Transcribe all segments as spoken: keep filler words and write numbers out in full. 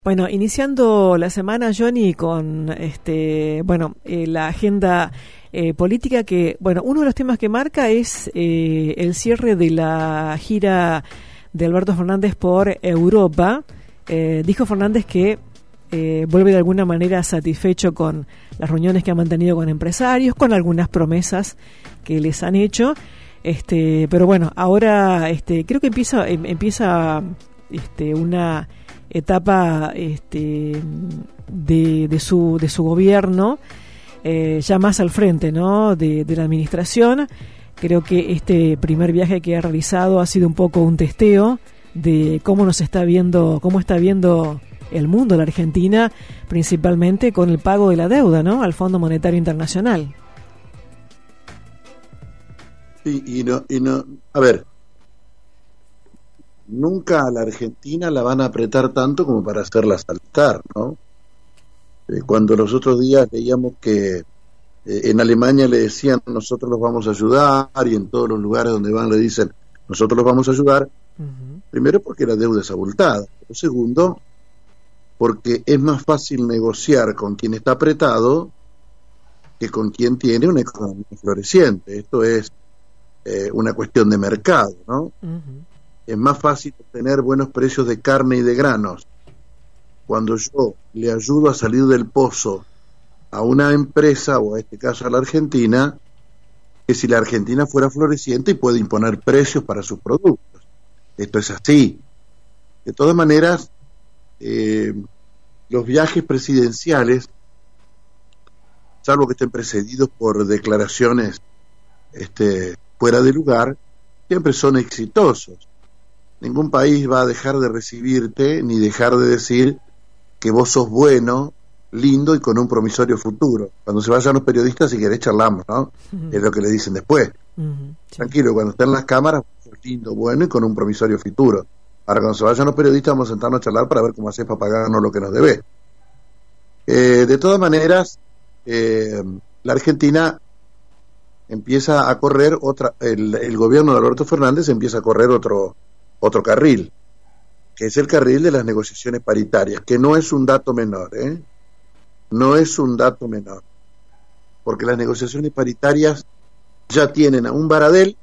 Bueno, iniciando la semana, Johnny, con este, bueno, eh, la agenda eh, política que, bueno, uno de los temas que marca es eh, el cierre de la gira de Alberto Fernández por Europa. Eh, dijo Fernández que eh, vuelve de alguna manera satisfecho con las reuniones que ha mantenido con empresarios, con algunas promesas que les han hecho. Este, pero bueno, ahora este, creo que empieza, em, empieza este, una etapa este, de, de su de su gobierno eh, ya más al frente, ¿no? de, de la administración. Creo que este primer viaje que ha realizado ha sido un poco un testeo de cómo nos está viendo, cómo está viendo el mundo, la Argentina, principalmente con el pago de la deuda, ¿no? al Fondo Monetario Internacional. Sí, y no, y no, a ver, nunca a la Argentina la van a apretar tanto como para hacerla saltar, ¿no? Eh, cuando los otros días veíamos que eh, en Alemania le decían nosotros los vamos a ayudar, y en todos los lugares donde van le dicen nosotros los vamos a ayudar, uh-huh. Primero porque la deuda es abultada, pero segundo porque es más fácil negociar con quien está apretado que con quien tiene una economía floreciente. Esto es eh, una cuestión de mercado, ¿no? Uh-huh. Es más fácil obtener buenos precios de carne y de granos cuando yo le ayudo a salir del pozo a una empresa, o a este caso a la Argentina, que si la Argentina fuera floreciente y puede imponer precios para sus productos. Esto es así. De todas maneras, eh, los viajes presidenciales, salvo que estén precedidos por declaraciones este, fuera de lugar, siempre son exitosos. Ningún país va a dejar de recibirte ni dejar de decir que vos sos bueno, lindo y con un promisorio futuro. Cuando se vayan los periodistas, si querés charlamos, ¿no? Uh-huh. Es lo que le dicen después. Uh-huh. Sí. Tranquilo, cuando estén las cámaras, sos lindo, bueno y con un promisorio futuro. Ahora cuando se vayan los periodistas vamos a sentarnos a charlar para ver cómo haces para pagarnos lo que nos debe. Eh, de todas maneras, eh, la Argentina empieza a correr otra, el, el gobierno de Alberto Fernández empieza a correr otro otro carril, que es el carril de las negociaciones paritarias, que no es un dato menor, ¿eh? No es un dato menor, porque las negociaciones paritarias ya tienen a un Baradel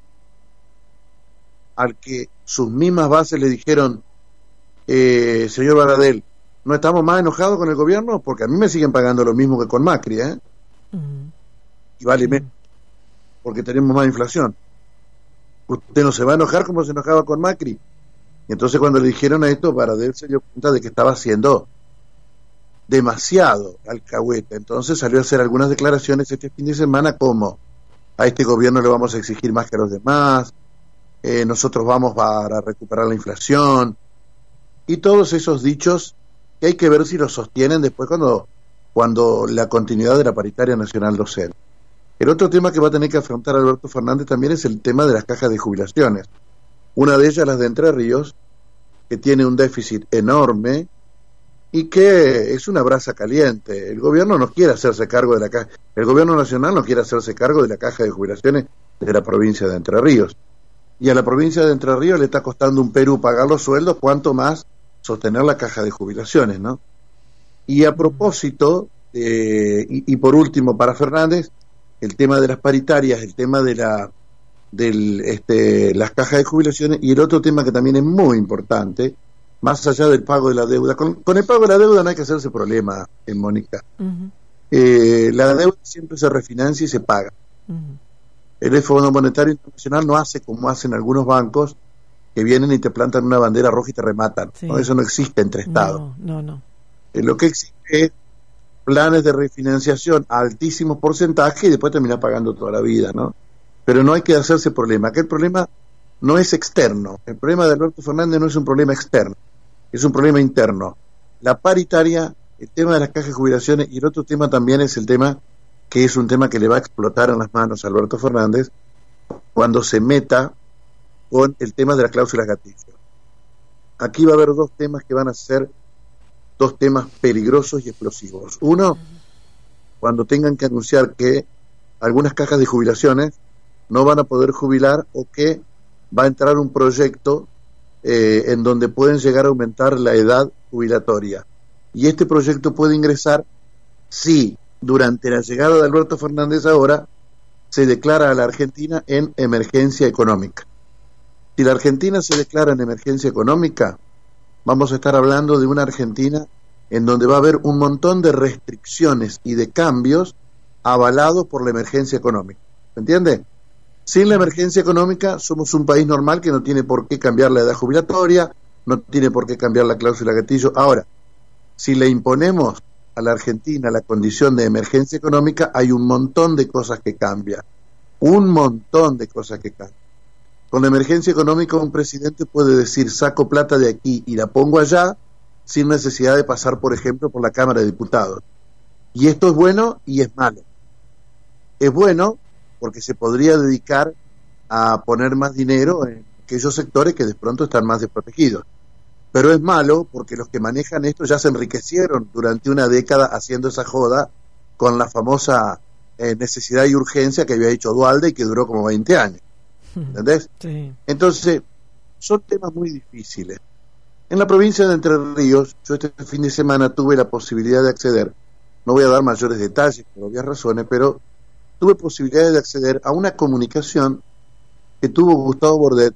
al que sus mismas bases le dijeron, eh, señor Baradel, no estamos más enojados con el gobierno porque a mí me siguen pagando lo mismo que con Macri, ¿eh? Uh-huh. Y vale menos, porque tenemos más inflación. Usted no se va a enojar como se enojaba con Macri. Y entonces cuando le dijeron a esto, Baradel se dio cuenta de que estaba haciendo demasiado alcahueta. Entonces salió a hacer algunas declaraciones este fin de semana como a este gobierno le vamos a exigir más que a los demás, eh, nosotros vamos para recuperar la inflación, y todos esos dichos que hay que ver si los sostienen después cuando, cuando la continuidad de la paritaria nacional docente. El otro tema que va a tener que afrontar Alberto Fernández también es el tema de las cajas de jubilaciones. Una de ellas, las de Entre Ríos, que tiene un déficit enorme y que es una brasa caliente. El gobierno no quiere hacerse cargo de la caja, el gobierno nacional no quiere hacerse cargo de la caja de jubilaciones de la provincia de Entre Ríos. Y a la provincia de Entre Ríos le está costando un Perú pagar los sueldos, cuanto más sostener la caja de jubilaciones, ¿no? Y a propósito, eh, y, y por último para Fernández, el tema de las paritarias, el tema de la del este las cajas de jubilaciones, y el otro tema que también es muy importante, más allá del pago de la deuda. Con, con el pago de la deuda no hay que hacerse problema, en Mónica. Uh-huh. Eh, la deuda siempre se refinancia y se paga. Uh-huh. El Fondo Monetario Internacional no hace como hacen algunos bancos que vienen y te plantan una bandera roja y te rematan. Sí. ¿No? Eso no existe entre Estados. No, no, no. Eh, lo que existe es planes de refinanciación a altísimos porcentajes y después terminar pagando toda la vida, ¿no? Pero no hay que hacerse problema, que el problema no es externo, el problema de Alberto Fernández no es un problema externo, es un problema interno. La paritaria, el tema de las cajas de jubilaciones, y el otro tema también es el tema que es un tema que le va a explotar en las manos a Alberto Fernández cuando se meta con el tema de las cláusulas gatillo. Aquí va a haber dos temas que van a ser dos temas peligrosos y explosivos. Uno, cuando tengan que anunciar que algunas cajas de jubilaciones no van a poder jubilar, o que va a entrar un proyecto eh, en donde pueden llegar a aumentar la edad jubilatoria. Y este proyecto puede ingresar si durante la llegada de Alberto Fernández ahora se declara a la Argentina en emergencia económica. Si la Argentina se declara en emergencia económica, vamos a estar hablando de una Argentina en donde va a haber un montón de restricciones y de cambios avalados por la emergencia económica. ¿Se entiende? Sin la emergencia económica somos un país normal que no tiene por qué cambiar la edad jubilatoria, no tiene por qué cambiar la cláusula gatillo. Ahora, si le imponemos a la Argentina la condición de emergencia económica, hay un montón de cosas que cambian. Un montón de cosas que cambian. Con la emergencia económica un presidente puede decir saco plata de aquí y la pongo allá sin necesidad de pasar, por ejemplo, por la Cámara de Diputados. Y esto es bueno y es malo. Es bueno porque se podría dedicar a poner más dinero en aquellos sectores que de pronto están más desprotegidos. Pero es malo porque los que manejan esto ya se enriquecieron durante una década haciendo esa joda con la famosa eh, necesidad y urgencia que había hecho Duhalde y que duró como veinte años. ¿Entendés? Sí. Entonces, son temas muy difíciles. En la provincia de Entre Ríos, yo este fin de semana tuve la posibilidad de acceder, no voy a dar mayores detalles por obvias razones, pero tuve posibilidad de acceder a una comunicación que tuvo Gustavo Bordet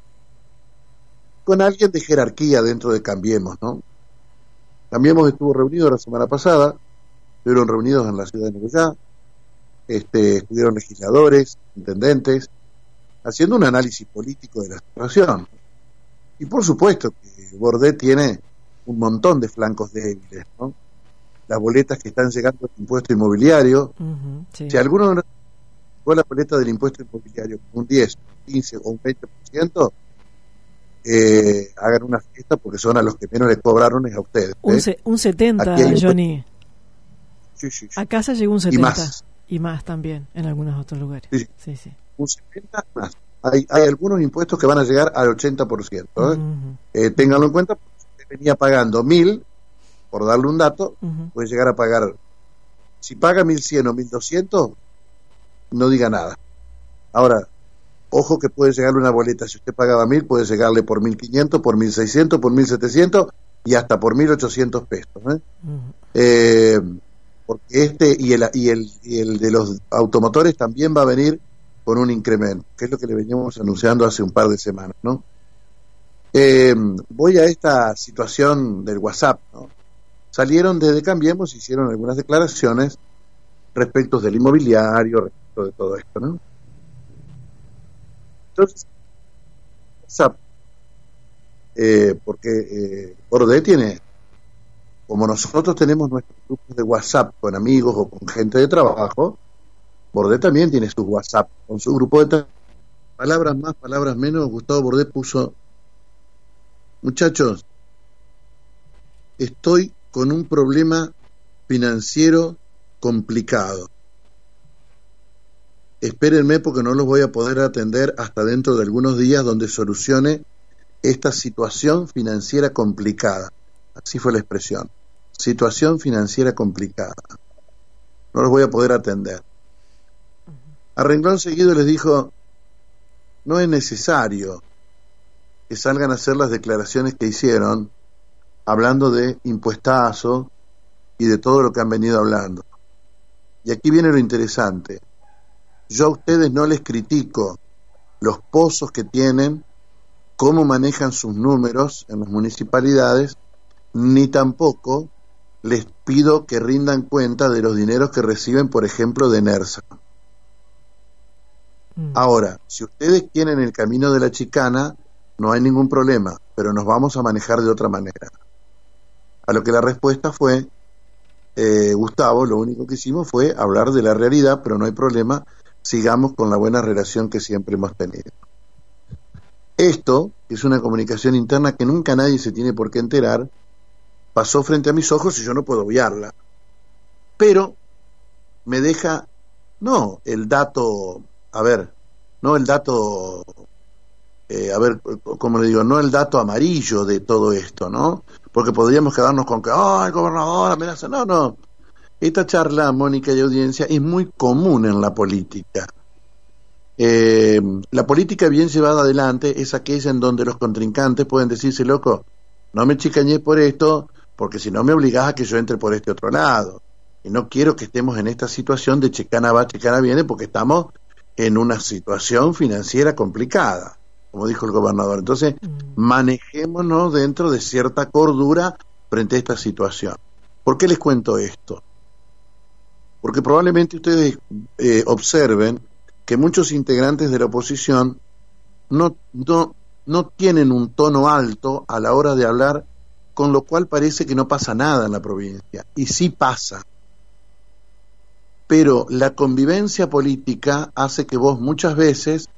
con alguien de jerarquía dentro de Cambiemos, ¿no? Cambiemos estuvo reunido la semana pasada, estuvieron reunidos en la ciudad de Neuquén, este, estuvieron legisladores, intendentes, haciendo un análisis político de la situación. Y por supuesto que Bordet tiene un montón de flancos débiles, ¿no? Las boletas que están llegando al impuesto inmobiliario, uh-huh, sí. Si alguno no pagó la boleta del impuesto inmobiliario un diez, un quince o un veinte por ciento, eh, hagan una fiesta porque son a los que menos les cobraron es a ustedes. ¿eh? Un, se, un setenta, Johnny. Sí, sí, sí. Acá se llegó un setenta. Y más. Y más también, en algunos otros lugares. Sí, sí. sí. Un setenta más. Hay, hay algunos impuestos que van a llegar al ochenta por ciento. ¿eh? Uh-huh. Eh, ténganlo en cuenta, porque si usted venía pagando mil, por darle un dato, uh-huh. puede llegar a pagar, si paga mil cien o mil doscientos, no diga nada. Ahora, ojo que puede llegarle una boleta, si usted pagaba mil, puede llegarle por mil quinientos, por mil seiscientos, por mil setecientos y hasta por mil ochocientos pesos. ¿eh? Uh-huh. Eh, porque este y el, y, el, y el de los automotores también va a venir con un incremento, que es lo que le veníamos anunciando hace un par de semanas, ¿no? Eh, voy a esta situación del WhatsApp, ¿no? Salieron desde Cambiemos, hicieron algunas declaraciones respecto del inmobiliario, respecto de todo esto, ¿no? Entonces, WhatsApp, eh, porque eh, Bordet tiene, como nosotros tenemos nuestros grupos de WhatsApp con amigos o con gente de trabajo, Bordet también tiene su WhatsApp con su grupo de trabajo. Palabras más, palabras menos, Gustavo Bordet puso: muchachos, estoy con un problema financiero complicado. Espérenme porque no los voy a poder atender hasta dentro de algunos días donde solucione esta situación financiera complicada. Así fue la expresión. Situación financiera complicada. No los voy a poder atender. A renglón seguido les dijo: no es necesario que salgan a hacer las declaraciones que hicieron hablando de impuestazo y de todo lo que han venido hablando. Y aquí viene lo interesante. Yo a ustedes no les critico los pozos que tienen, cómo manejan sus números en las municipalidades, ni tampoco les pido que rindan cuenta de los dineros que reciben, por ejemplo, de NERSA. Mm. Ahora, si ustedes quieren el camino de la chicana, no hay ningún problema, pero nos vamos a manejar de otra manera. A lo que la respuesta fue, eh, Gustavo, lo único que hicimos fue hablar de la realidad, pero no hay problema, sigamos con la buena relación que siempre hemos tenido. Esto, que es una comunicación interna que nunca nadie se tiene por qué enterar, pasó frente a mis ojos y yo no puedo obviarla. Pero me deja, no el dato, a ver, no el dato, eh, a ver, como le digo, no el dato amarillo de todo esto, ¿no? Porque podríamos quedarnos con que, ¡oh, el gobernador amenaza! No, no. Esta charla, Mónica y audiencia, es muy común en la política. Eh, la política bien llevada adelante es aquella en donde los contrincantes pueden decirse, loco, no me chicañé por esto, porque si no me obligás a que yo entre por este otro lado. Y no quiero que estemos en esta situación de checana va, checana viene, porque estamos en una situación financiera complicada, como dijo el gobernador. Entonces, mm. manejémonos dentro de cierta cordura frente a esta situación. ¿Por qué les cuento esto? Porque probablemente ustedes eh, observen que muchos integrantes de la oposición no, no, no tienen un tono alto a la hora de hablar, con lo cual parece que no pasa nada en la provincia. Y sí pasa. Pero la convivencia política hace que vos muchas veces,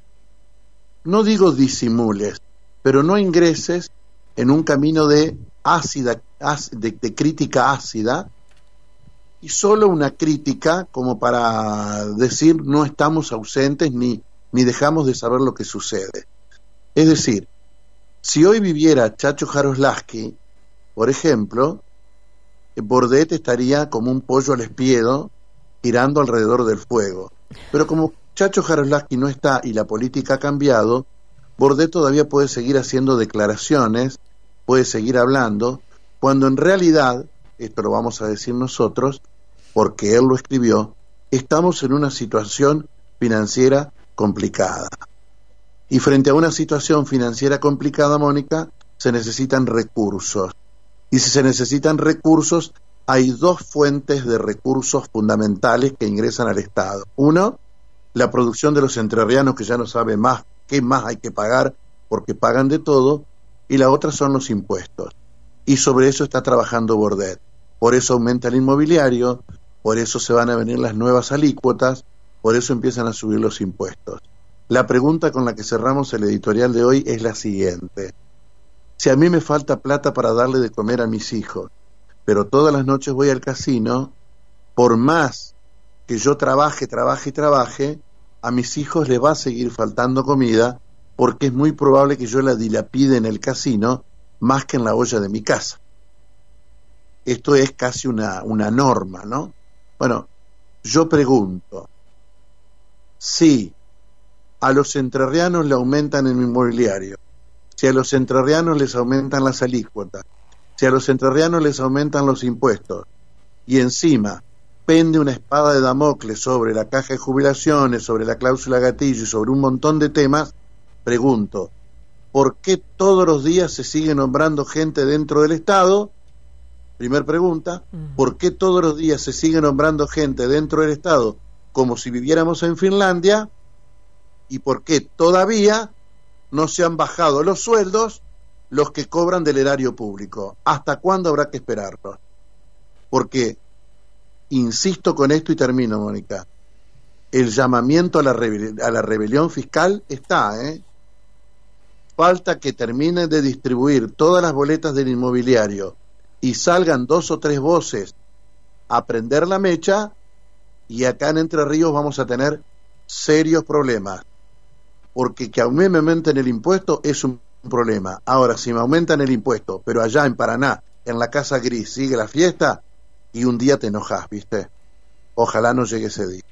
no digo disimules, pero no ingreses en un camino de ácida, de, de crítica ácida, y solo una crítica como para decir no estamos ausentes ni, ni dejamos de saber lo que sucede. Es decir, si hoy viviera Chacho Jaroslavsky, por ejemplo, Bordet estaría como un pollo al espiedo girando alrededor del fuego. Pero como Chacho Jaroslavsky no está y la política ha cambiado, Bordet todavía puede seguir haciendo declaraciones, puede seguir hablando, cuando en realidad, esto lo vamos a decir nosotros, porque él lo escribió, estamos en una situación financiera complicada. Y frente a una situación financiera complicada, Mónica, se necesitan recursos. Y si se necesitan recursos, hay dos fuentes de recursos fundamentales que ingresan al Estado. Uno, la producción de los entrerrianos, que ya no sabe más qué más hay que pagar porque pagan de todo, y la otra son los impuestos. Y sobre eso está trabajando Bordet. Por eso aumenta el inmobiliario, por eso se van a venir las nuevas alícuotas, por eso empiezan a subir los impuestos. La pregunta con la que cerramos el editorial de hoy es la siguiente. Si a mí me falta plata para darle de comer a mis hijos, pero todas las noches voy al casino, por más que yo trabaje, trabaje y trabaje, a mis hijos les va a seguir faltando comida, porque es muy probable que yo la dilapide en el casino más que en la olla de mi casa. Esto es casi una, una norma, ¿no? Bueno, yo pregunto, si a los entrerrianos le aumentan el inmobiliario, si a los entrerrianos les aumentan las alícuotas, si a los entrerrianos les aumentan los impuestos, y encima pende una espada de Damocles sobre la caja de jubilaciones, sobre la cláusula gatillo y sobre un montón de temas, pregunto, ¿por qué todos los días se sigue nombrando gente dentro del Estado? Primer pregunta, ¿por qué todos los días se sigue nombrando gente dentro del Estado como si viviéramos en Finlandia? ¿Y por qué todavía no se han bajado los sueldos los que cobran del erario público? ¿Hasta cuándo habrá que esperarlos? Porque, insisto con esto y termino, Mónica, el llamamiento a la, rebel- a la rebelión fiscal está, ¿eh? Falta que termine de distribuir todas las boletas del inmobiliario y salgan dos o tres voces a prender la mecha, y acá en Entre Ríos vamos a tener serios problemas, porque que aumenten el impuesto es un problema. Ahora, si me aumentan el impuesto, pero allá en Paraná, en la Casa Gris, sigue la fiesta, y un día te enojas, ¿viste? Ojalá no llegue ese día.